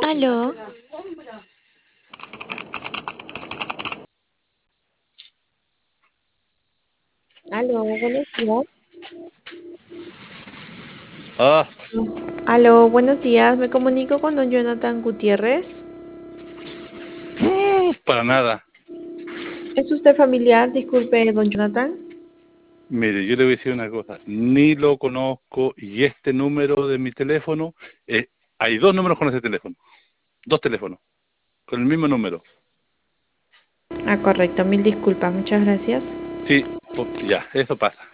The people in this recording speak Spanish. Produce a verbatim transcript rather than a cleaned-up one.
Aló, Aló, buenos días. Ah, Aló, buenos días. Me comunico con don Jonathan Gutiérrez. para nada. ¿Es usted familiar? Disculpe, don Jonathan. Mire, yo le voy a decir una cosa. Ni lo conozco y este número de mi teléfono, eh, hay dos números con ese teléfono. Dos teléfonos, con el mismo número. Ah, correcto. Mil disculpas. Muchas gracias. Sí, po- ya, eso pasa.